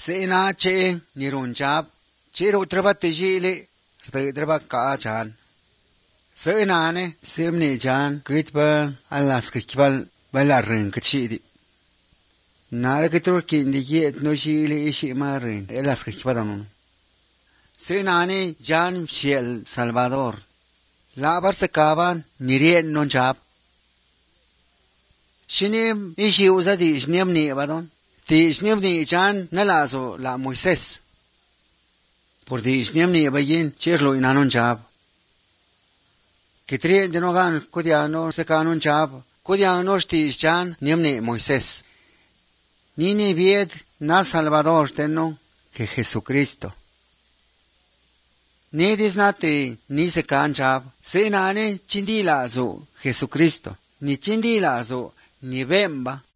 Sena che nirun chap, che ro treba tejili, treba ka chan. Sena ne semni chan kitba alas kitbal balarin kitchidi. Nara kitur kindi yet no shili ishi marin elas kitbadan. Sena ne jan shiel Salvador. Labar se kaban nirien non chap. Shinim ishi uzadi shnim ni badon. Di shnim ni chan nalazo la Moisés. Por di shnim ni bayin chirlo inanon chap. Kitrien de no gan kudiano se kanon chap. Kudiano shti chan nimni Moisés. Nini vied na Salvador tenno que Jesucristo. Ni disnati ni se kan chap. Se nane chindila zo Jesucristo. Ni chindila zo ni bemba.